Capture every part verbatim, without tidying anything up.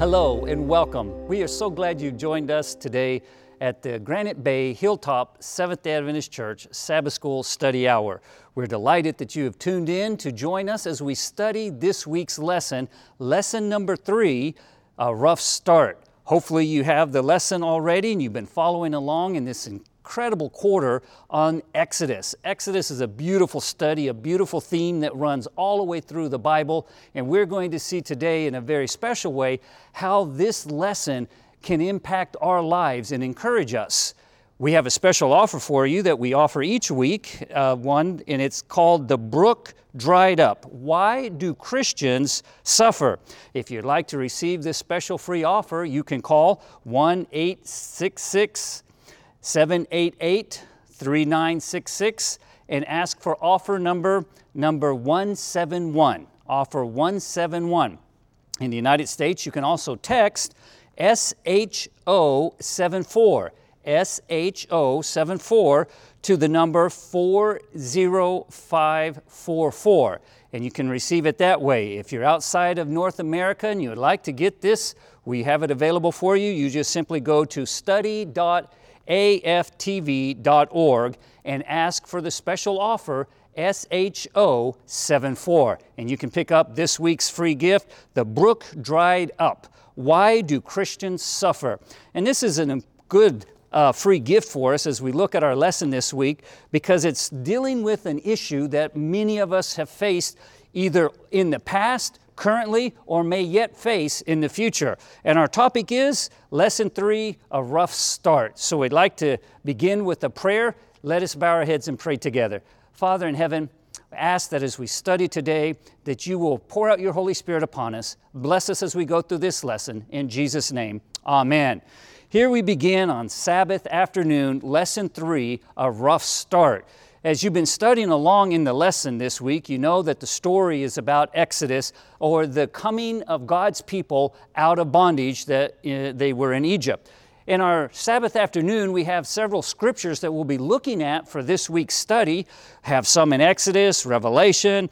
Hello and welcome. We are so glad you joined us today at the Granite Bay Hilltop Seventh-day Adventist Church Sabbath School Study Hour. We're delighted that you have tuned in to join us as we study this week's lesson, lesson number three, A Rough Start. Hopefully you have the lesson already and you've been following along in this incredible quarter on Exodus. Exodus is a beautiful study, a beautiful theme that runs all the way through the Bible, and we're going to see today in a very special way how this lesson can impact our lives and encourage us. We have a special offer for you that we offer each week, uh, one, and it's called The Brook Dried Up. Why do Christians suffer? If you'd like to receive this special free offer, you can call one eight six six, seven eight eight, three nine six six and ask for offer number number one seven one, offer one seven one. In the United States, you can also text S H O seven four, S H O seven four to the number four zero five four four. And you can receive it that way. If you're outside of North America and you would like to get this, we have it available for you. You just simply go to study dot A F T V dot org and ask for the special offer S H O seven four. And you can pick up this week's free gift, The Brook Dried Up. Why do Christians suffer? And this is a good uh, free gift for us as we look at our lesson this week, because it's dealing with an issue that many of us have faced either in the past, currently, or may yet face in the future. And our topic is Lesson three, A Rough Start. So we'd like to begin with a prayer. Let us bow our heads and pray together. Father in heaven, I ask that as we study today, that you will pour out your Holy Spirit upon us. Bless us as we go through this lesson. In Jesus' name, amen. Here we begin on Sabbath afternoon, Lesson three, A Rough Start. As you've been studying along in the lesson this week, you know that the story is about Exodus, or the coming of God's people out of bondage that uh, they were in Egypt. In our Sabbath afternoon, we have several scriptures that we'll be looking at for this week's study. Have some in Exodus, Revelation,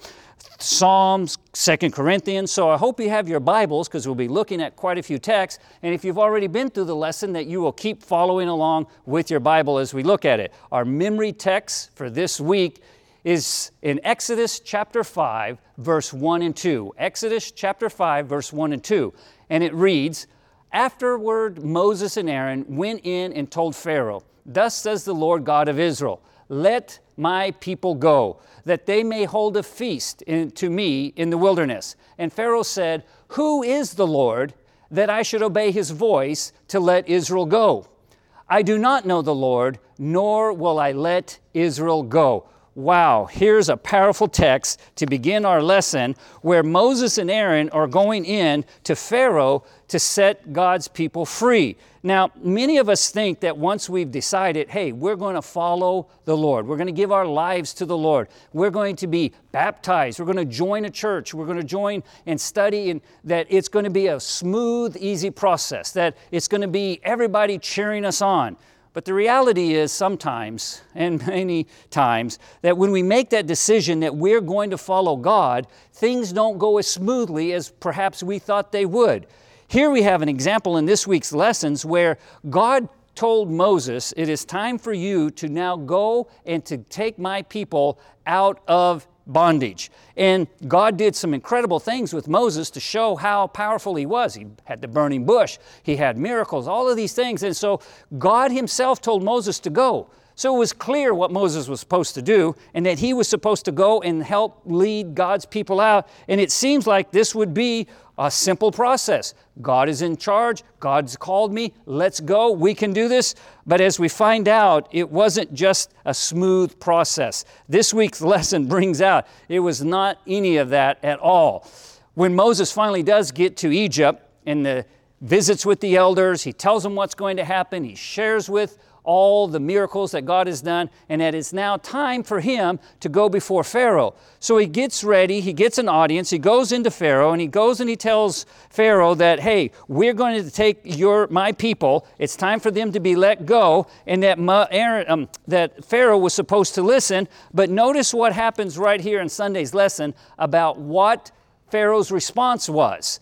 Psalms, Second Corinthians. So I hope you have your Bibles, because we'll be looking at quite a few texts. And if you've already been through the lesson, that you will keep following along with your Bible as we look at it. Our memory text for this week is in Exodus chapter five, verse one and two. Exodus chapter five, verse one and two. And it reads, Afterward Moses and Aaron went in and told Pharaoh, Thus says the Lord God of Israel, Let my people go, that they may hold a feast in, to me in the wilderness. And Pharaoh said, Who is the Lord, that I should obey his voice to let Israel go? I do not know the Lord, nor will I let Israel go. Wow, here's a powerful text to begin our lesson, where Moses and Aaron are going in to Pharaoh to set God's people free. Now, many of us think that once we've decided, hey, we're going to follow the Lord, we're going to give our lives to the Lord, we're going to be baptized, we're going to join a church, we're going to join and study, and that it's going to be a smooth, easy process, that it's going to be everybody cheering us on. But the reality is sometimes, and many times, that when we make that decision that we're going to follow God, things don't go as smoothly as perhaps we thought they would. Here we have an example in this week's lessons where God told Moses, it is time for you to now go and to take my people out of bondage. And God did some incredible things with Moses to show how powerful he was. He had the burning bush, he had miracles, all of these things. And so God himself told Moses to go. So it was clear what Moses was supposed to do, and that he was supposed to go and help lead God's people out. And it seems like this would be a simple process. God is in charge. God's called me. Let's go. We can do this. But as we find out, it wasn't just a smooth process. This week's lesson brings out it was not any of that at all. When Moses finally does get to Egypt and the visits with the elders, he tells them what's going to happen. He shares with all the miracles that God has done, and that it's now time for him to go before Pharaoh. So he gets ready, he gets an audience, he goes into Pharaoh, and he goes and he tells Pharaoh that, hey, we're going to take your my people, it's time for them to be let go, and that, Aaron, um, that Pharaoh was supposed to listen. But notice what happens right here in Sunday's lesson about what Pharaoh's response was.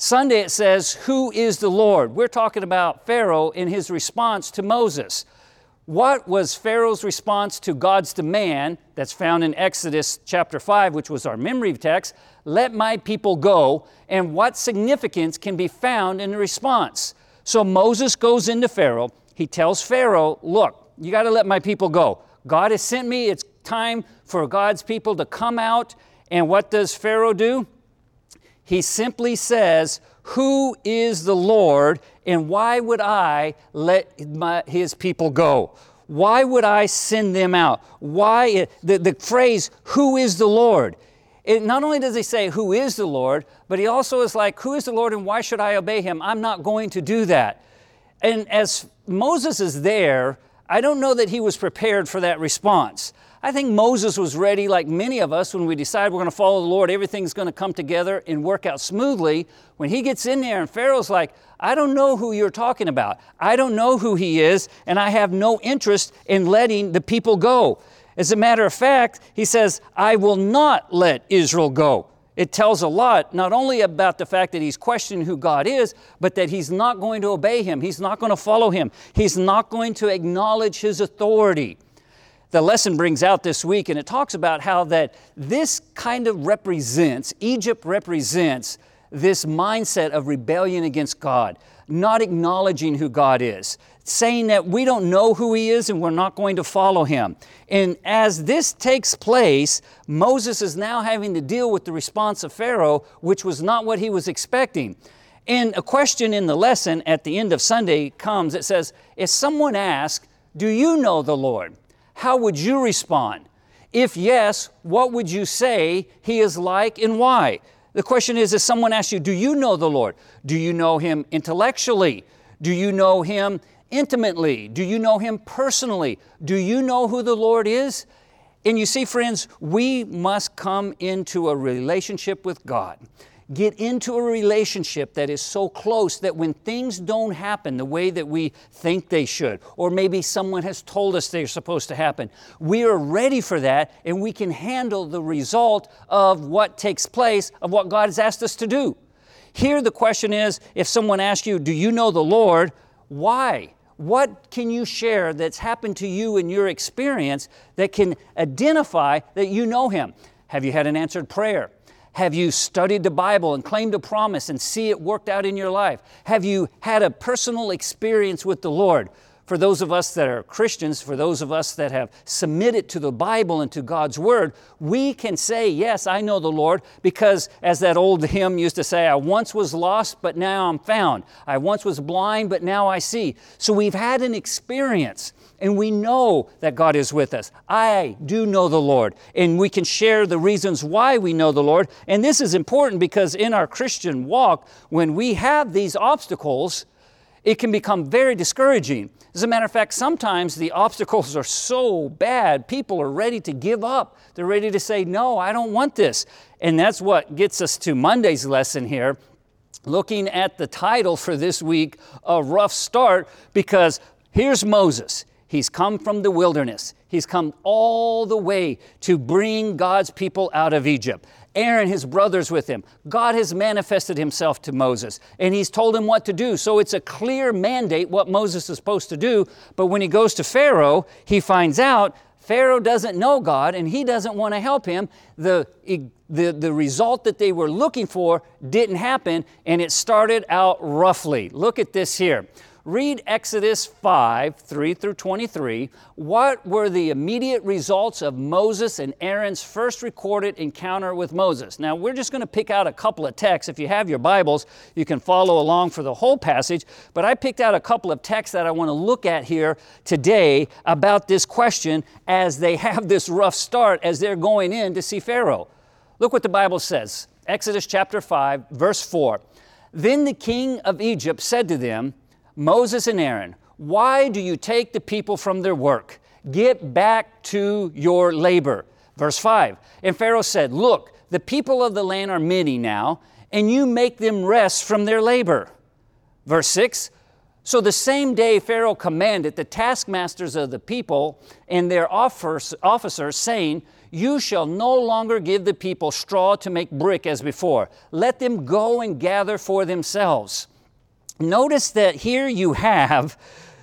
Sunday it says, who is the Lord? We're talking about Pharaoh in his response to Moses. What was Pharaoh's response to God's demand that's found in Exodus chapter five, which was our memory text? Let my people go. And what significance can be found in the response? So Moses goes into Pharaoh. He tells Pharaoh, look, you got to let my people go. God has sent me. It's time for God's people to come out. And what does Pharaoh do? He simply says, who is the Lord, and why would I let my, his people go? Why would I send them out? Why, the, the phrase, who is the Lord? It, not only does he say, who is the Lord, but he also is like, who is the Lord and why should I obey him? I'm not going to do that. And as Moses is there, I don't know that he was prepared for that response. I think Moses was ready, like many of us, when we decide we're going to follow the Lord, everything's going to come together and work out smoothly. When he gets in there and Pharaoh's like, I don't know who you're talking about. I don't know who he is, and I have no interest in letting the people go. As a matter of fact, he says, I will not let Israel go. It tells a lot, not only about the fact that he's questioning who God is, but that he's not going to obey him. He's not going to follow him. He's not going to acknowledge his authority. The lesson brings out this week, and it talks about how that this kind of represents, Egypt represents this mindset of rebellion against God, not acknowledging who God is, saying that we don't know who he is and we're not going to follow him. And as this takes place, Moses is now having to deal with the response of Pharaoh, which was not what he was expecting. And a question in the lesson at the end of Sunday comes, it says, if someone asks, do you know the Lord? How would you respond? If yes, what would you say he is like and why? The question is, if someone asks you, do you know the Lord? Do you know him intellectually? Do you know him intimately? Do you know him personally? Do you know who the Lord is? And you see, friends, we must come into a relationship with God. Get into a relationship that is so close that when things don't happen the way that we think they should, or maybe someone has told us they're supposed to happen, we are ready for that and we can handle the result of what takes place, of what God has asked us to do. Here the question is, if someone asks you, do you know the Lord? Why? What can you share that's happened to you in your experience that can identify that you know him? Have you had an answered prayer? Have you studied the Bible and claimed a promise and see it worked out in your life? Have you had a personal experience with the Lord? For those of us that are Christians, for those of us that have submitted to the Bible and to God's Word, we can say, yes, I know the Lord, because as that old hymn used to say, I once was lost, but now I'm found. I once was blind, but now I see. So we've had an experience, and we know that God is with us. I do know the Lord, and we can share the reasons why we know the Lord. And this is important because in our Christian walk, when we have these obstacles, it can become very discouraging. As a matter of fact, sometimes the obstacles are so bad, people are ready to give up. They're ready to say, no, I don't want this. And that's what gets us to Monday's lesson here, looking at the title for this week, A Rough Start, because here's Moses. He's come from the wilderness. He's come all the way to bring God's people out of Egypt. Aaron, his brothers with him. God has manifested himself to Moses, and he's told him what to do. So it's a clear mandate what Moses is supposed to do. But when he goes to Pharaoh, he finds out Pharaoh doesn't know God, and he doesn't want to help him. The, the, the result that they were looking for didn't happen, and it started out roughly. Look at this here. Read Exodus five, three through twenty-three. What were the immediate results of Moses and Aaron's first recorded encounter with Moses? Now, we're just going to pick out a couple of texts. If you have your Bibles, you can follow along for the whole passage. But I picked out a couple of texts that I want to look at here today about this question as they have this rough start as they're going in to see Pharaoh. Look what the Bible says. Exodus chapter five, verse four. Then the king of Egypt said to them, Moses and Aaron, why do you take the people from their work? Get back to your labor. Verse five, and Pharaoh said, look, the people of the land are many now, and you make them rest from their labor. Verse six, So the same day Pharaoh commanded the taskmasters of the people and their officers, saying, "You shall no longer give the people straw to make brick as before. Let them go and gather for themselves." Notice that here you have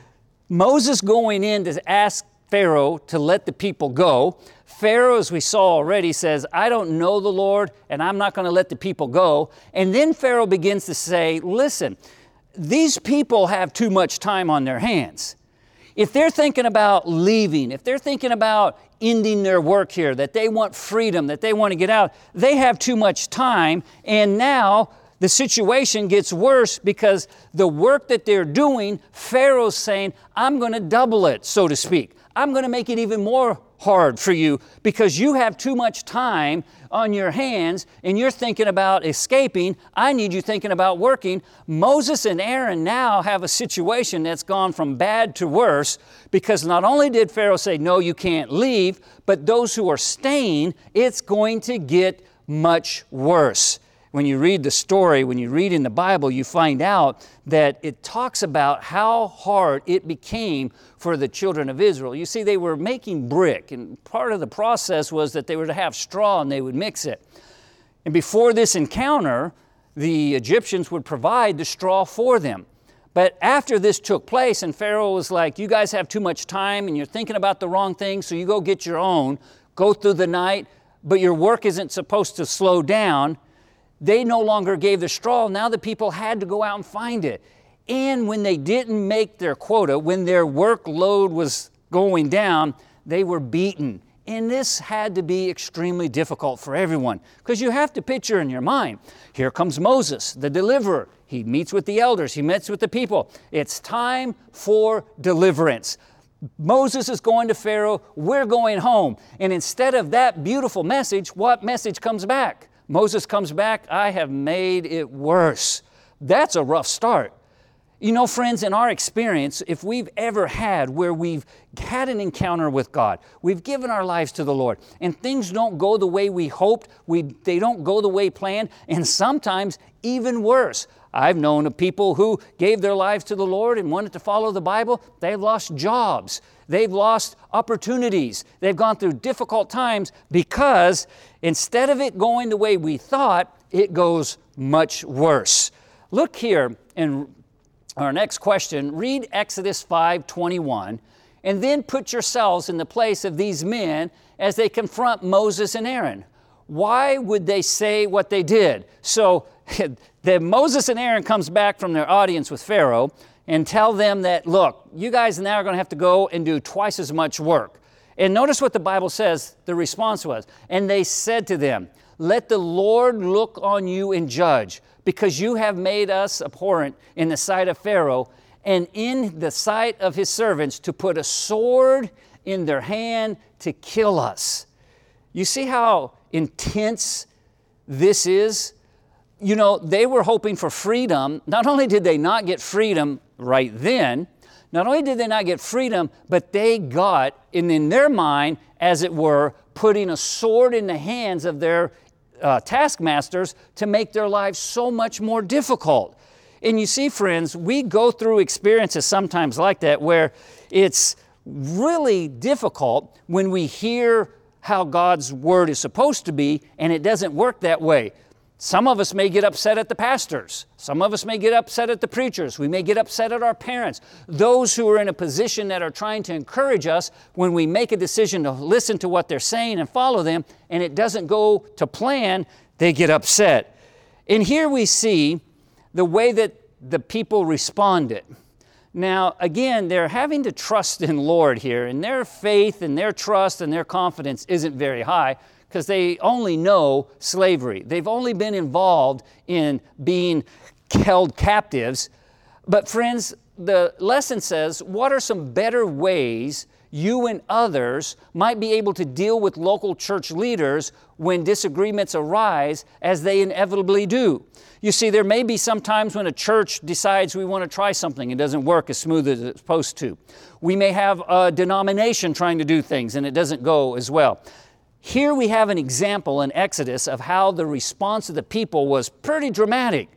Moses going in to ask Pharaoh to let the people go. Pharaoh, as we saw already, says, "I don't know the Lord, and I'm not going to let the people go." And then Pharaoh begins to say, listen, these people have too much time on their hands. If they're thinking about leaving, if they're thinking about ending their work here, that they want freedom, that they want to get out, they have too much time. And now the situation gets worse because the work that they're doing, Pharaoh's saying, "I'm going to double it," so to speak. "I'm going to make it even more hard for you because you have too much time on your hands and you're thinking about escaping. I need you thinking about working." Moses and Aaron now have a situation that's gone from bad to worse because not only did Pharaoh say, "No, you can't leave," but those who are staying, it's going to get much worse. When you read the story, when you read in the Bible, you find out that it talks about how hard it became for the children of Israel. You see, they were making brick, and part of the process was that they were to have straw and they would mix it. And before this encounter, the Egyptians would provide the straw for them. But after this took place, and Pharaoh was like, "You guys have too much time and you're thinking about the wrong thing, so you go get your own, go through the night, but your work isn't supposed to slow down." They no longer gave the straw. Now the people had to go out and find it. And when they didn't make their quota, when their workload was going down, they were beaten. And this had to be extremely difficult for everyone because you have to picture in your mind, here comes Moses, the deliverer. He meets with the elders. He meets with the people. It's time for deliverance. Moses is going to Pharaoh. We're going home. And instead of that beautiful message, what message comes back? Moses comes back, "I have made it worse." That's a rough start. You know, friends, in our experience, if we've ever had where we've had an encounter with God, we've given our lives to the Lord, and things don't go the way we hoped, we, they don't go the way planned, and sometimes even worse. I've known of people who gave their lives to the Lord and wanted to follow the Bible. They've lost jobs. They've lost opportunities. They've gone through difficult times because instead of it going the way we thought, it goes much worse. Look here in our next question. Read Exodus five twenty-one and then put yourselves in the place of these men as they confront Moses and Aaron. Why would they say what they did? So then Moses and Aaron comes back from their audience with Pharaoh and tell them that, "Look, you guys now are going to have to go and do twice as much work." And notice what the Bible says the response was. "And they said to them, 'Let the Lord look on you and judge, because you have made us abhorrent in the sight of Pharaoh and in the sight of his servants to put a sword in their hand to kill us.'" You see how intense this is? You know, they were hoping for freedom. Not only did they not get freedom right then, not only did they not get freedom, but they got, in, in their mind, as it were, putting a sword in the hands of their uh, taskmasters to make their lives so much more difficult. And you see, friends, we go through experiences sometimes like that where it's really difficult when we hear how God's Word is supposed to be and it doesn't work that way. Some of us may get upset at the pastors. Some of us may get upset at the preachers. We may get upset at our parents. Those who are in a position that are trying to encourage us, when we make a decision to listen to what they're saying and follow them, and it doesn't go to plan, they get upset. And here we see the way that the people responded. Now, again, they're having to trust in Lord here, and their faith and their trust and their confidence isn't very high, because they only know slavery. They've only been involved in being held captives. But friends, the lesson says, what are some better ways you and others might be able to deal with local church leaders when disagreements arise, as they inevitably do? You see, there may be some times when a church decides we want to try something and it doesn't work as smooth as it's supposed to. We may have a denomination trying to do things and it doesn't go as well. Here we have an example in Exodus of how the response of the people was pretty dramatic.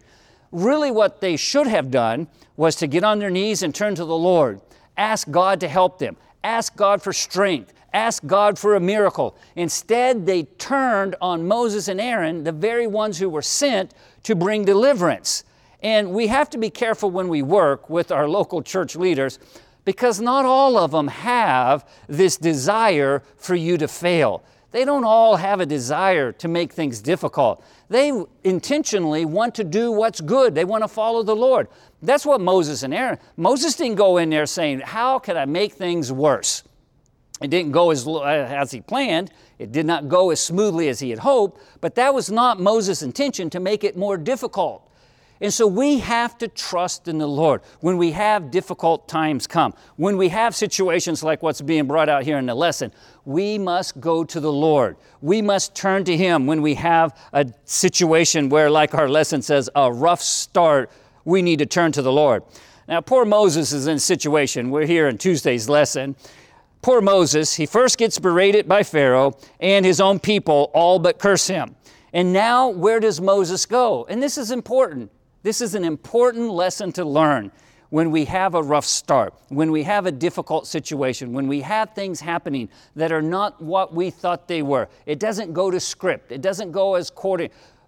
Really what they should have done was to get on their knees and turn to the Lord. Ask God to help them. Ask God for strength. Ask God for a miracle. Instead, they turned on Moses and Aaron, the very ones who were sent to bring deliverance. And we have to be careful when we work with our local church leaders, because not all of them have this desire for you to fail. They don't all have a desire to make things difficult. They intentionally want to do what's good. They want to follow the Lord. That's what Moses and Aaron, Moses didn't go in there saying, how can I make things worse? It didn't go as, as he planned. It did not go as smoothly as he had hoped, but that was not Moses' intention, to make it more difficult. And so we have to trust in the Lord when we have difficult times come. When we have situations like what's being brought out here in the lesson, we must go to the Lord. We must turn to Him when we have a situation where, like our lesson says, a rough start, we need to turn to the Lord. Now, poor Moses is in a situation. We're here in Tuesday's lesson. Poor Moses, he first gets berated by Pharaoh, and his own people all but curse him. And now, where does Moses go? And this is important. This is an important lesson to learn when we have a rough start, when we have a difficult situation, when we have things happening that are not what we thought they were. It doesn't go to script. It doesn't go as according.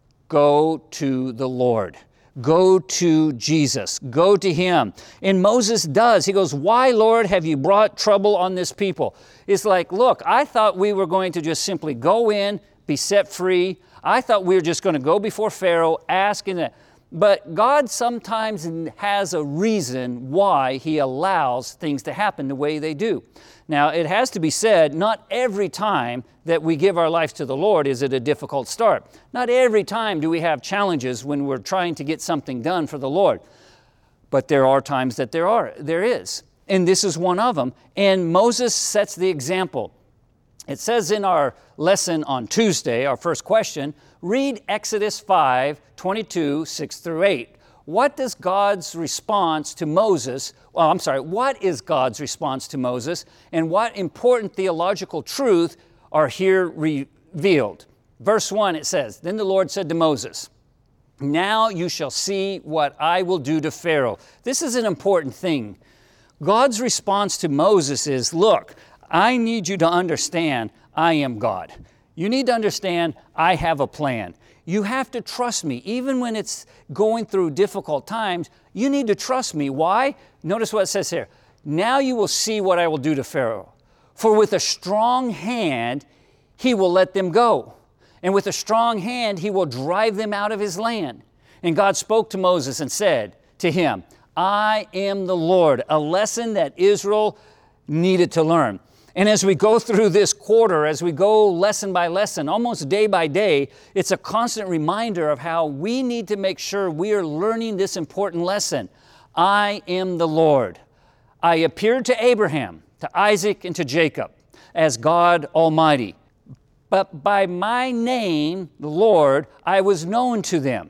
Go to the Lord. Go to Jesus. Go to Him. And Moses does. He goes, why, Lord, have you brought trouble on this people? It's like, look, I thought we were going to just simply go in, be set free. I thought we were just going to go before Pharaoh, ask and that. But God sometimes has a reason why He allows things to happen the way they do. Now, it has to be said, not every time that we give our lives to the Lord is it a difficult start. Not every time do we have challenges when we're trying to get something done for the Lord. But there are times that there are, there is. And this is one of them. And Moses sets the example. It says in our lesson on Tuesday, our first question, read Exodus five, twenty-two, six through eight. What does God's response to Moses, well, I'm sorry, what is God's response to Moses, and what important theological truth are here revealed? Verse one, it says, then the Lord said to Moses, now you shall see what I will do to Pharaoh. This is an important thing. God's response to Moses is, look, I need you to understand I am God. You need to understand I have a plan. You have to trust me. Even when it's going through difficult times, you need to trust me. Why? Notice what it says here. Now you will see what I will do to Pharaoh. For with a strong hand, he will let them go. And with a strong hand, he will drive them out of his land. And God spoke to Moses and said to him, I am the Lord, a lesson that Israel needed to learn. And as we go through this quarter, as we go lesson by lesson, almost day by day, it's a constant reminder of how we need to make sure we are learning this important lesson. I am the Lord. I appeared to Abraham, to Isaac, and to Jacob as God Almighty. But by my name, the Lord, I was known to them.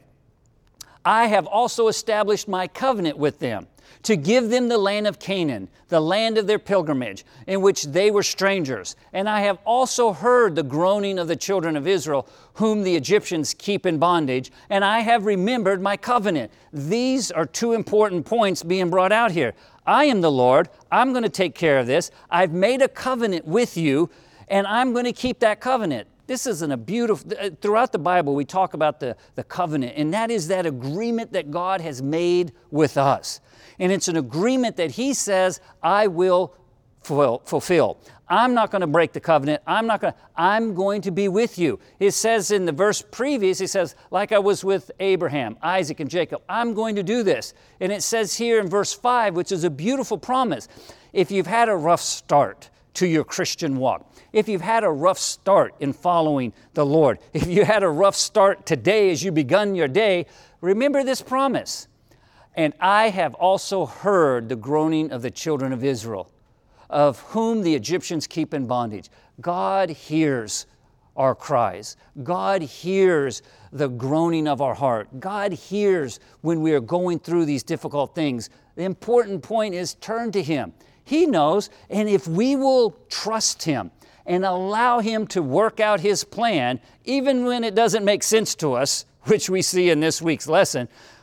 I have also established my covenant with them, to give them the land of Canaan, the land of their pilgrimage, in which they were strangers. And I have also heard the groaning of the children of Israel, whom the Egyptians keep in bondage, and I have remembered my covenant. These are two important points being brought out here. I am the Lord. I'm going to take care of this. I've made a covenant with you, and I'm going to keep that covenant. This isn't a beautiful, throughout the Bible, we talk about the, the covenant, and that is that agreement that God has made with us. And it's an agreement that He says, I will fulfill. I'm not going to break the covenant. I'm not going to, I'm going to be with you. It says in the verse previous, He says, like I was with Abraham, Isaac, and Jacob, I'm going to do this. And it says here in verse five, which is a beautiful promise, if you've had a rough start to your Christian walk, if you've had a rough start in following the Lord, if you had a rough start today as you begun your day, remember this promise. And I have also heard the groaning of the children of Israel, of whom the Egyptians keep in bondage. God hears our cries. God hears the groaning of our heart. God hears when we are going through these difficult things. The important point is turn to Him. He knows, and if we will trust Him and allow Him to work out His plan, even when it doesn't make sense to us, which we see in this week's lesson,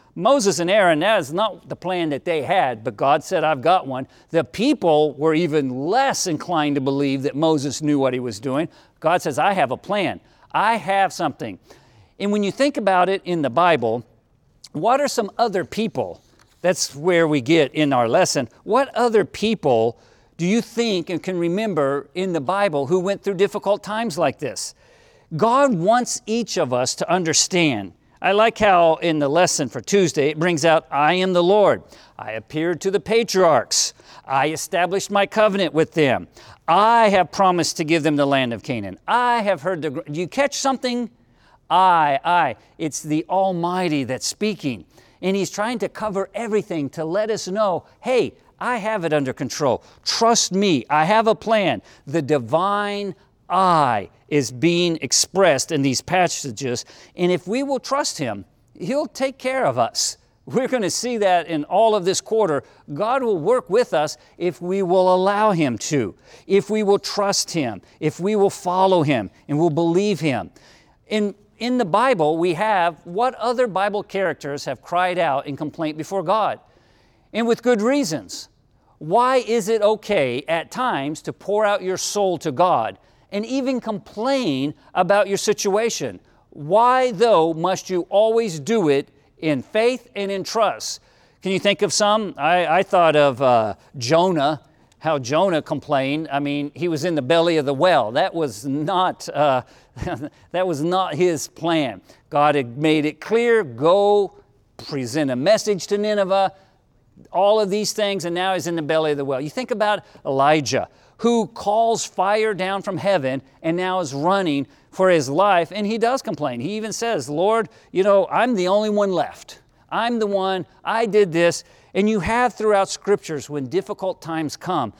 Moses and Aaron, that is not the plan that they had, but God said, I've got one. The people were even less inclined to believe that Moses knew what he was doing. God says, I have a plan. I have something. And when you think about it in the Bible, what are some other people? That's where we get in our lesson. What other people do you think and can remember in the Bible who went through difficult times like this? God wants each of us to understand. I like how in the lesson for Tuesday, it brings out, I am the Lord. I appeared to the patriarchs. I established my covenant with them. I have promised to give them the land of Canaan. I have heard the... Do you catch something? I, I. It's the Almighty that's speaking. And He's trying to cover everything to let us know, hey, I have it under control. Trust me. I have a plan. The divine I is being expressed in these passages. And if we will trust Him, He'll take care of us. We're going to see that in all of this quarter. God will work with us if we will allow Him to, if we will trust Him, if we will follow Him and will believe Him. In, in the Bible, we have what other Bible characters have cried out in complaint before God, and with good reasons. Why is it okay at times to pour out your soul to God and even complain about your situation? Why, though, must you always do it in faith and in trust? Can you think of some? I, I thought of uh, Jonah, how Jonah complained. I mean, he was in the belly of the well. That was not, uh, that was not his plan. God had made it clear, go present a message to Nineveh, all of these things, and now he's in the belly of the well. You think about Elijah, who calls fire down from heaven and now is running for his life, and he does complain. He even says, Lord, you know, I'm the only one left. I'm the one, I did this. And you have throughout Scriptures, when difficult times come,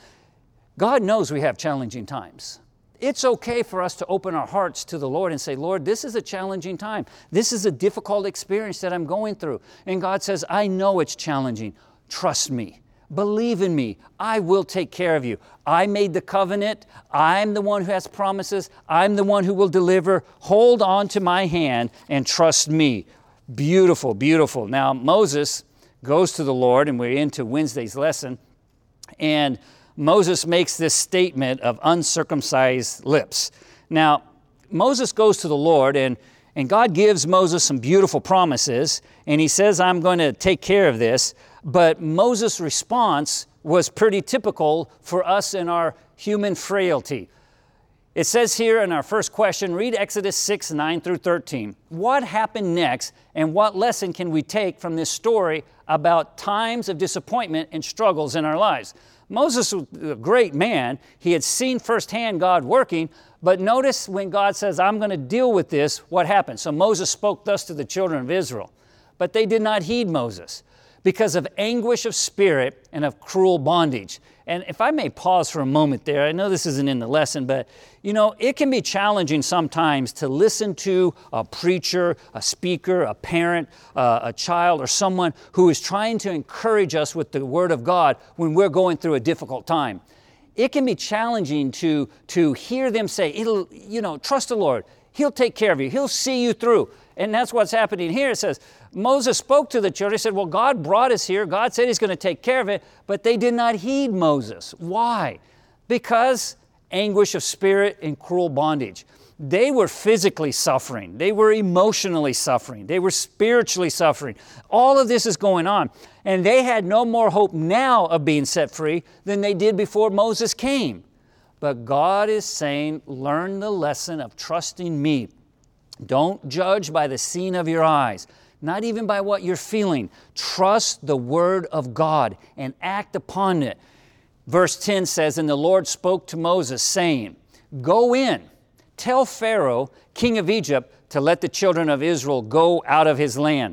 God knows we have challenging times. It's okay for us to open our hearts to the Lord and say, Lord, this is a challenging time. This is a difficult experience that I'm going through. And God says, I know it's challenging. Trust me. Believe in me. I will take care of you. I made the covenant. I'm the one who has promises. I'm the one who will deliver. Hold on to my hand and trust me. Beautiful, beautiful. Now, Moses goes to the Lord, and we're into Wednesday's lesson, and Moses makes this statement of uncircumcised lips. Now, Moses goes to the Lord, and, and God gives Moses some beautiful promises, and he says, I'm going to take care of this. But Moses' response was pretty typical for us in our human frailty. It says here in our first question, read Exodus six, nine through thirteen. What happened next, and what lesson can we take from this story about times of disappointment and struggles in our lives? Moses was a great man. He had seen firsthand God working, but notice when God says, I'm going to deal with this, what happened? So Moses spoke thus to the children of Israel, but they did not heed Moses, because of anguish of spirit and of cruel bondage. And if I may pause for a moment there, I know this isn't in the lesson, but you know, it can be challenging sometimes to listen to a preacher, a speaker, a parent, uh, a child, or someone who is trying to encourage us with the Word of God when we're going through a difficult time. It can be challenging to, to hear them say, it'll, you know, trust the Lord. He'll take care of you. He'll see you through. And that's what's happening here. It says, Moses spoke to the children. He said, well, God brought us here. God said He's going to take care of it. But they did not heed Moses. Why? Because anguish of spirit and cruel bondage. They were physically suffering. They were emotionally suffering. They were spiritually suffering. All of this is going on. And they had no more hope now of being set free than they did before Moses came. But God is saying, learn the lesson of trusting me. Don't judge by the seeing of your eyes, not even by what you're feeling. Trust the Word of God and act upon it. Verse ten says, and the Lord spoke to Moses, saying, go in, tell Pharaoh, king of Egypt, to let the children of Israel go out of his land.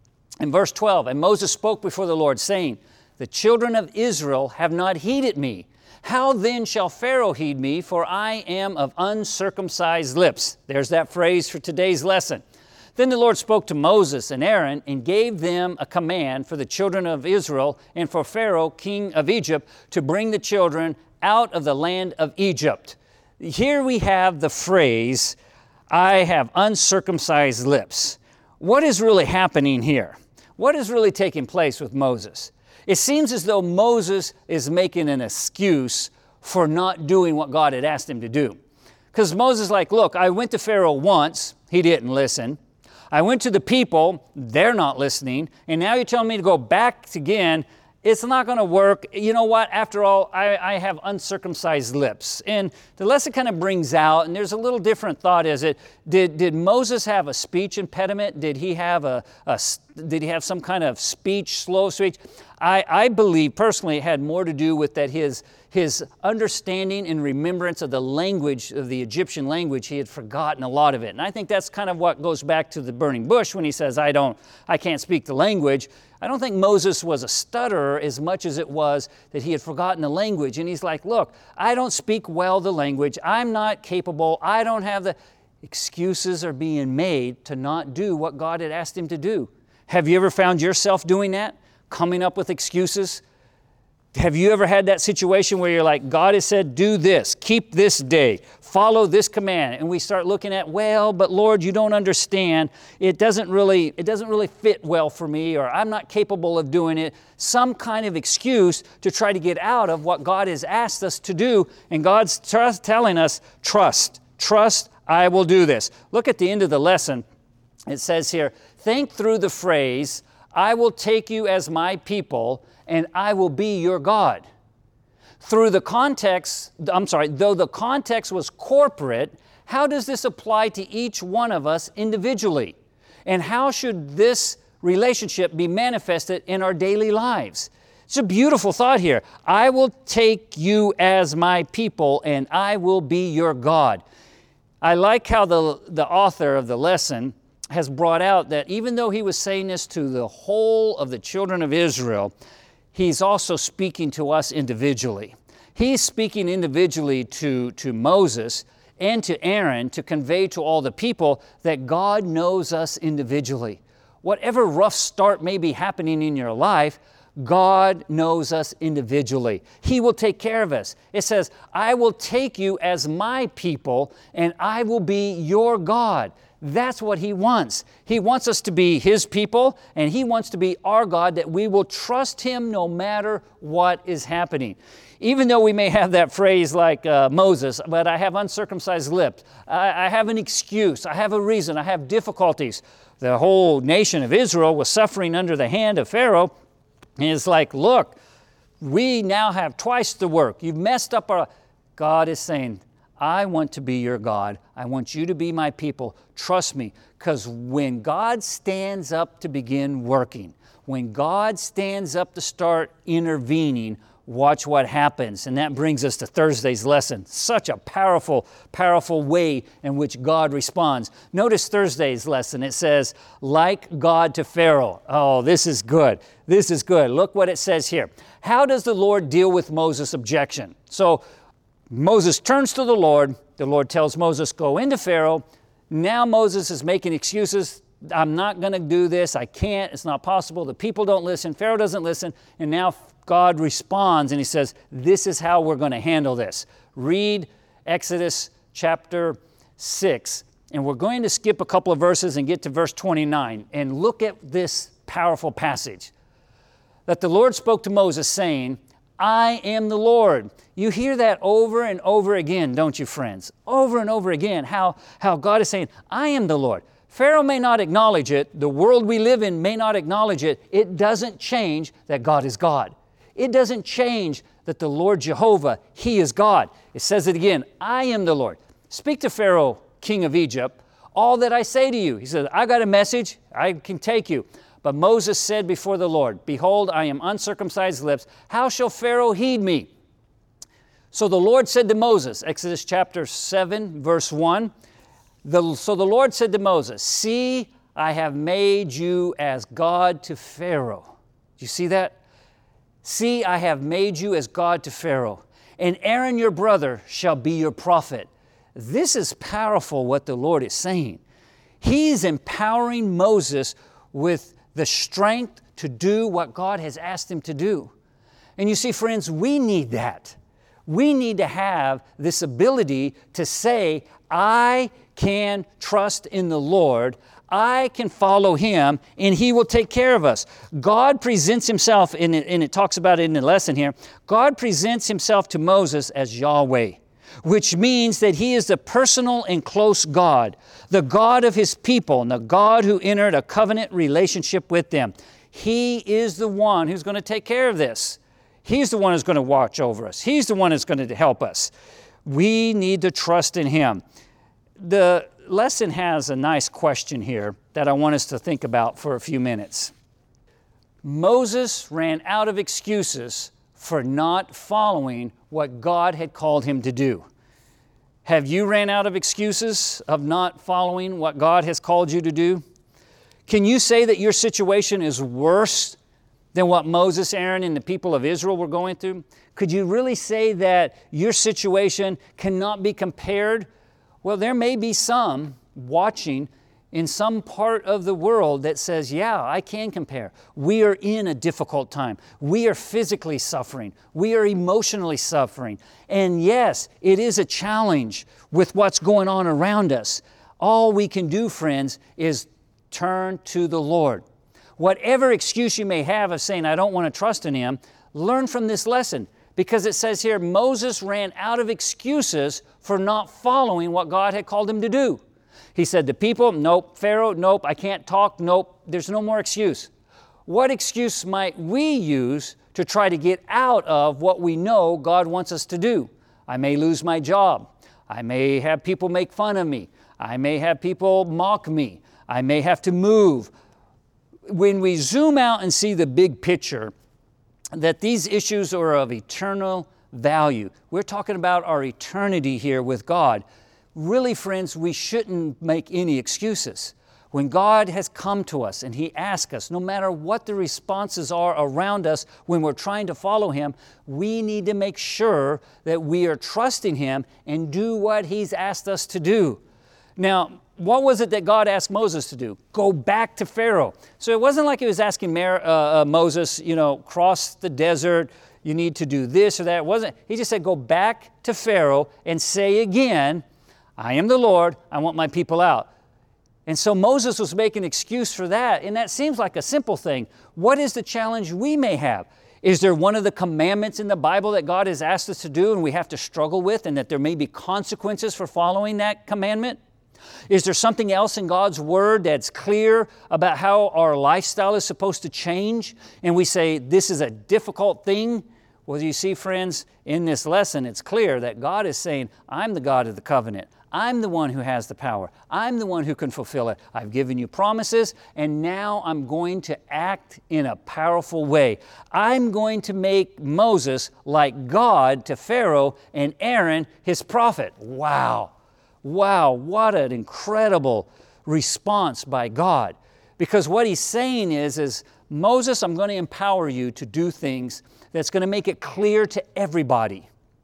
In verse twelve, and Moses spoke before the Lord, saying, the children of Israel have not heeded me. How then shall Pharaoh heed me, for I am of uncircumcised lips? There's that phrase for today's lesson. Then the Lord spoke to Moses and Aaron and gave them a command for the children of Israel and for Pharaoh, king of Egypt, to bring the children out of the land of Egypt. Here we have the phrase, I have uncircumcised lips. What is really happening here? what is really taking place with Moses? It seems as though Moses is making an excuse for not doing what God had asked him to do. Because Moses is like, look, I went to Pharaoh once, he didn't listen. I went to the people, they're not listening, and now you're telling me to go back again. It's not going to work. You know what? After all, I, I have uncircumcised lips. And the lesson kind of brings out, and there's a little different thought, is it, did, did Moses have a speech impediment? Did he have a, a did he have some kind of speech, slow speech? I, I believe personally it had more to do with that his, his understanding and remembrance of the language, of the Egyptian language, he had forgotten a lot of it. And I think that's kind of what goes back to the burning bush when he says, I don't, I can't speak the language. I don't think Moses was a stutterer as much as it was that he had forgotten the language. And he's like, look, I don't speak well the language. I'm not capable. I don't have the... Excuses are being made to not do what God had asked him to do. Have you ever found yourself doing that? Coming up with excuses? Have you ever had that situation where you're like, God has said, do this, keep this day, follow this command, and we start looking at, well, but Lord, you don't understand. It doesn't really, it doesn't really fit well for me, or I'm not capable of doing it. Some kind of excuse to try to get out of what God has asked us to do, and God's trust, telling us, trust, trust, I will do this. Look at the end of the lesson. It says here, think through the phrase, I will take you as my people, and I will be your God. Through the context, I'm sorry, though the context was corporate, how does this apply to each one of us individually? And how should this relationship be manifested in our daily lives? It's a beautiful thought here. I will take you as my people, and I will be your God. I like how the, the author of the lesson has brought out that even though he was saying this to the whole of the children of Israel, he's also speaking to us individually. He's speaking individually to, to Moses and to Aaron to convey to all the people that God knows us individually. Whatever rough start may be happening in your life, God knows us individually. He will take care of us. It says, I will take you as my people, and I will be your God. That's what He wants. He wants us to be His people, and He wants to be our God, that we will trust Him no matter what is happening. Even though we may have that phrase like uh, Moses, but I have uncircumcised lips, I, I have an excuse, I have a reason, I have difficulties. The whole nation of Israel was suffering under the hand of Pharaoh, and it's like, look, we now have twice the work. You've messed up our... God is saying, I want to be your God. I want you to be my people. Trust me, because when God stands up to begin working, when God stands up to start intervening, watch what happens. And that brings us to Thursday's lesson. Such a powerful, powerful way in which God responds. Notice Thursday's lesson. It says, like God to Pharaoh. Oh, this is good. This is good. Look what it says here. How does the Lord deal with Moses' objection? So Moses turns to the Lord. The Lord tells Moses, go into Pharaoh. Now Moses is making excuses. I'm not going to do this. I can't. It's not possible. The people don't listen. Pharaoh doesn't listen. And now God responds and He says, this is how we're going to handle this. Read Exodus chapter six. And we're going to skip a couple of verses and get to verse twenty-nine. And look at this powerful passage. That the Lord spoke to Moses saying, I am the Lord. You hear that over and over again, don't you, friends? Over and over again, how, how God is saying, I am the Lord. Pharaoh may not acknowledge it. The world we live in may not acknowledge it. It doesn't change that God is God. It doesn't change that the Lord Jehovah, He is God. It says it again, I am the Lord. Speak to Pharaoh, king of Egypt, all that I say to you. He says, I got a message. I can take you. But Moses said before the Lord, behold, I am uncircumcised lips. How shall Pharaoh heed me? So the Lord said to Moses, Exodus chapter seven, verse one, the, so the Lord said to Moses, see, I have made you as God to Pharaoh. Do you see that? See, I have made you as God to Pharaoh, and Aaron your brother shall be your prophet. This is powerful what the Lord is saying. He's empowering Moses with the strength to do what God has asked him to do. And you see, friends, we need that. We need to have this ability to say, I can trust in the Lord. I can follow Him and He will take care of us. God presents Himself, and it, and it talks about it in the lesson here, God presents Himself to Moses as Yahweh, which means that He is the personal and close God, the God of His people, and the God who entered a covenant relationship with them. He is the one who's going to take care of this. He's the one who's going to watch over us. He's the one who's going to help us. We need to trust in Him. The lesson has a nice question here that I want us to think about for a few minutes. Moses ran out of excuses for not following what God had called him to do. Have you ran out of excuses of not following what God has called you to do? Can you say that your situation is worse than what Moses, Aaron, and the people of Israel were going through? Could you really say that your situation cannot be compared? Well, there may be some watching in some part of the world that says, yeah, I can compare. We are in a difficult time. We are physically suffering. We are emotionally suffering. And yes, it is a challenge with what's going on around us. All we can do, friends, is turn to the Lord. Whatever excuse you may have of saying, I don't want to trust in Him, learn from this lesson. Because it says here, Moses ran out of excuses for not following what God had called him to do. He said to people, nope. Pharaoh, nope. I can't talk, nope. There's no more excuse. What excuse might we use to try to get out of what we know God wants us to do? I may lose my job. I may have people make fun of me. I may have people mock me. I may have to move. When we zoom out and see the big picture, that these issues are of eternal value. We're talking about our eternity here with God. Really, friends, we shouldn't make any excuses. When God has come to us and He asks us, no matter what the responses are around us when we're trying to follow Him, we need to make sure that we are trusting Him and do what He's asked us to do. Now, what was it that God asked Moses to do? Go back to Pharaoh. So it wasn't like He was asking Mar- uh, uh, Moses, you know, cross the desert, you need to do this or that. It wasn't. He just said, go back to Pharaoh and say again, I am the Lord, I want my people out. And so Moses was making an excuse for that, and that seems like a simple thing. What is the challenge we may have? Is there one of the commandments in the Bible that God has asked us to do and we have to struggle with, and that there may be consequences for following that commandment? Is there something else in God's Word that's clear about how our lifestyle is supposed to change? And we say, this is a difficult thing. Well, you see, friends, in this lesson, it's clear that God is saying, I'm the God of the covenant. I'm the one who has the power. I'm the one who can fulfill it. I've given you promises, and now I'm going to act in a powerful way. I'm going to make Moses like God to Pharaoh and Aaron, his prophet. Wow. Wow, what an incredible response by God. Because what He's saying is, is Moses, I'm going to empower you to do things that's going to make it clear to everybody.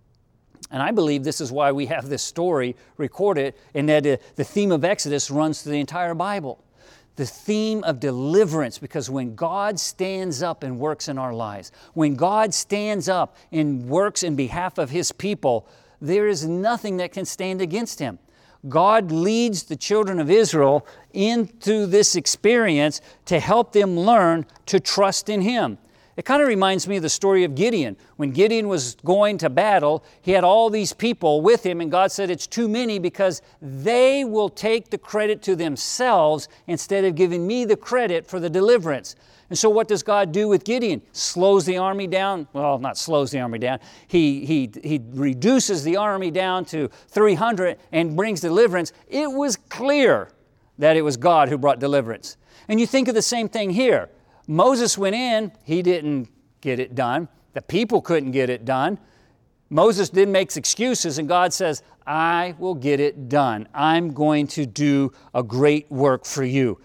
And I believe this is why we have this story recorded, and that uh, the theme of Exodus runs through the entire Bible. The theme of deliverance, because when God stands up and works in our lives, when God stands up and works in behalf of His people, there is nothing that can stand against Him. God leads the children of Israel into this experience to help them learn to trust in Him. It kind of reminds me of the story of Gideon. When Gideon was going to battle, he had all these people with him, and God said, it's too many because they will take the credit to themselves instead of giving me the credit for the deliverance. And so what does God do with Gideon? Slows the army down. Well, not slows the army down. He, he, he reduces the army down to three hundred and brings deliverance. It was clear that it was God who brought deliverance. And you think of the same thing here. Moses went in. He didn't get it done. The people couldn't get it done. Moses then makes excuses, and God says, I will get it done. I'm going to do a great work for you.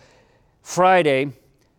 Friday,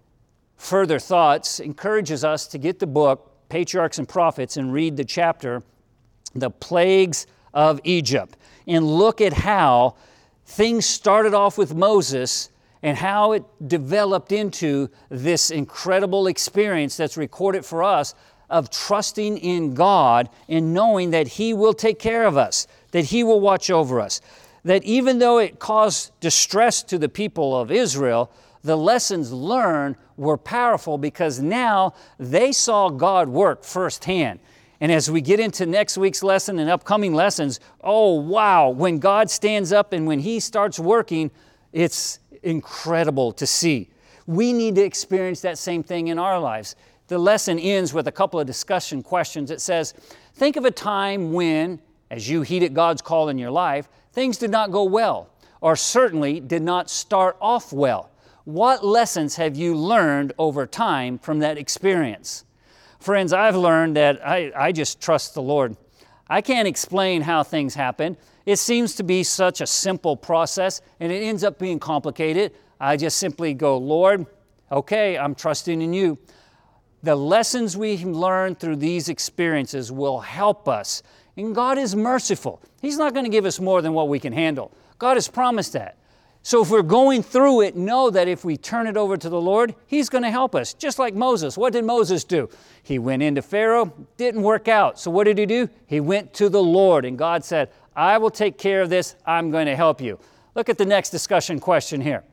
Further Thoughts encourages us to get the book, Patriarchs and Prophets, and read the chapter, The Plagues of Egypt, and look at how things started off with Moses and how it developed into this incredible experience that's recorded for us of trusting in God and knowing that He will take care of us, that He will watch over us. that even though it caused distress to the people of Israel, the lessons learned were powerful because now they saw God work firsthand. And as we get into next week's lesson and upcoming lessons, oh wow, when God stands up and when He starts working, it's incredible to see. We need to experience that same thing in our lives. The lesson ends with a couple of discussion questions. It says, think of a time when, as you heeded God's call in your life, things did not go well, or certainly did not start off well. What lessons have you learned over time from that experience? Friends, I've learned that I, I just trust the Lord. I can't explain how things happen. It seems to be such a simple process, and it ends up being complicated. I just simply go, Lord, okay, I'm trusting in you. The lessons we learn through these experiences will help us. And God is merciful. He's not going to give us more than what we can handle. God has promised that. So if we're going through it, know that if we turn it over to the Lord, He's going to help us. Just like Moses. What did Moses do? He went into Pharaoh, didn't work out. So what did he do? He went to the Lord, and God said, I will take care of this. I'm going to help you. Look at the next discussion question here.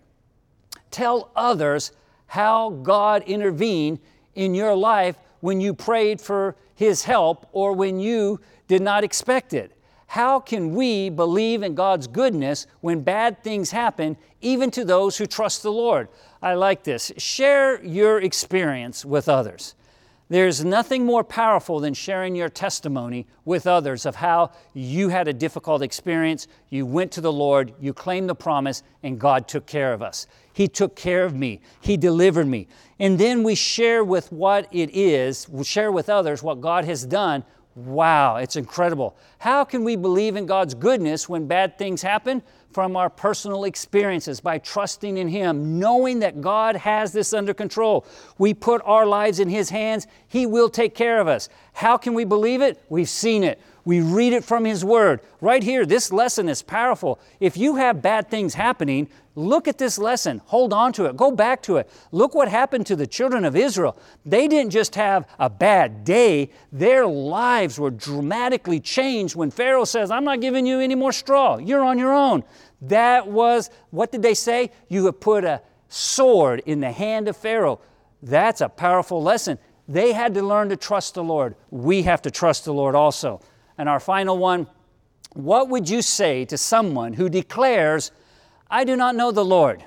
Tell others how God intervened in your life when you prayed for His help or when you did not expect it. How can we believe in God's goodness when bad things happen, even to those who trust the Lord? I like this. Share your experience with others. There's nothing more powerful than sharing your testimony with others of how you had a difficult experience, you went to the Lord, you claimed the promise, and God took care of us. He took care of me. He delivered me. And then we share with what it is, we share with others what God has done. Wow, it's incredible. How can we believe in God's goodness when bad things happen? From our personal experiences, by trusting in Him, knowing that God has this under control. We put our lives in His hands. He will take care of us. How can we believe it? We've seen it. We read it from His Word. Right here, this lesson is powerful. If you have bad things happening, look at this lesson. Hold on to it. Go back to it. Look what happened to the children of Israel. They didn't just have a bad day. Their lives were dramatically changed when Pharaoh says, I'm not giving you any more straw. You're on your own. That was, what did they say? You have put a sword in the hand of Pharaoh. That's a powerful lesson. They had to learn to trust the Lord. We have to trust the Lord also. And our final one, what would you say to someone who declares, I do not know the Lord?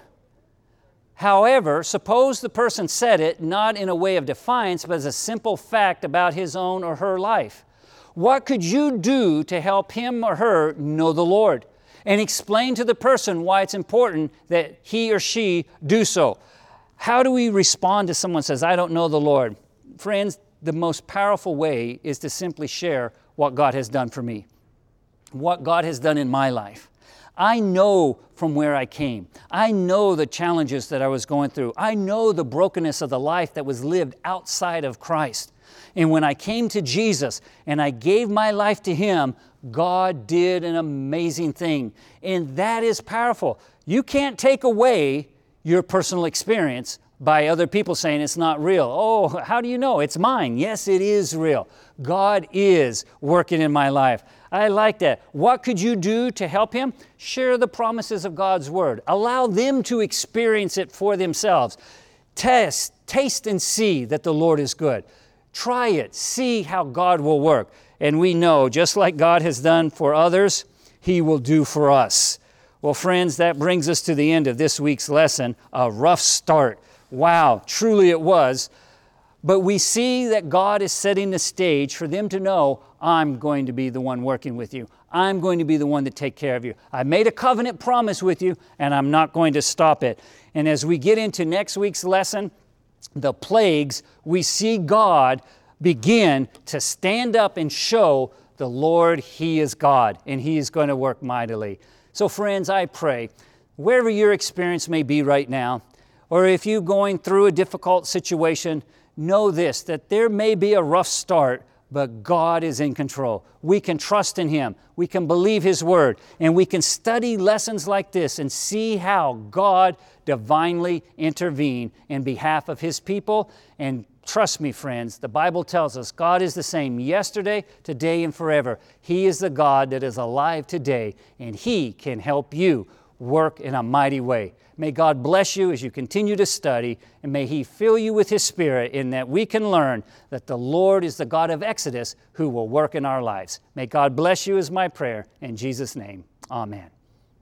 However, suppose the person said it not in a way of defiance, but as a simple fact about his own or her life. What could you do to help him or her know the Lord? And explain to the person why it's important that he or she do so. How do we respond to someone who says, I don't know the Lord? Friends, the most powerful way is to simply share what God has done for me, what God has done in my life. I know from where I came. I know the challenges that I was going through. I know the brokenness of the life that was lived outside of Christ. And when I came to Jesus and I gave my life to Him, God did an amazing thing. And that is powerful. You can't take away your personal experience by other people saying it's not real. Oh, how do you know? It's mine. Yes, it is real. God is working in my life. I like that. What could you do to help Him? Share the promises of God's Word. Allow them to experience it for themselves. Test, taste and see that the Lord is good. Try it. See how God will work. And we know, just like God has done for others, He will do for us. Well, friends, that brings us to the end of this week's lesson. A rough start. Wow, truly it was. But we see that God is setting the stage for them to know, I'm going to be the one working with you. I'm going to be the one to take care of you. I made a covenant promise with you, and I'm not going to stop it. And as we get into next week's lesson, the plagues, we see God begin to stand up and show the Lord, He is God, and He is going to work mightily. So friends, I pray, wherever your experience may be right now, or if you're going through a difficult situation, know this, that there may be a rough start, but God is in control. We can trust in Him. We can believe His Word. And we can study lessons like this and see how God divinely intervened in behalf of His people and trust me, friends, the Bible tells us God is the same yesterday, today, and forever. He is the God that is alive today, and He can help you work in a mighty way. May God bless you as you continue to study, and may He fill you with His Spirit in that we can learn that the Lord is the God of Exodus who will work in our lives. May God bless you is my prayer. In Jesus' name, amen.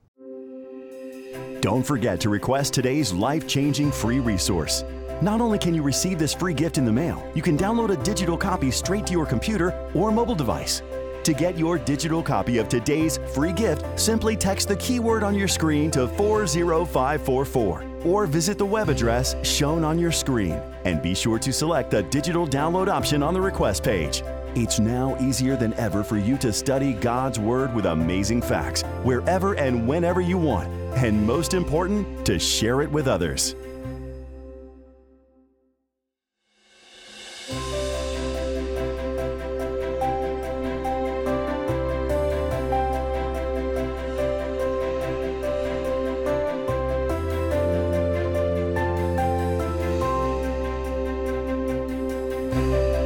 Don't forget to request today's life-changing free resource. Not only can you receive this free gift in the mail, you can download a digital copy straight to your computer or mobile device. To get your digital copy of today's free gift, simply text the keyword on your screen to four zero five four four or visit the web address shown on your screen. And be sure to select the digital download option on the request page. It's now easier than ever for you to study God's Word with amazing facts wherever and whenever you want. And most important, to share it with others. Thank you.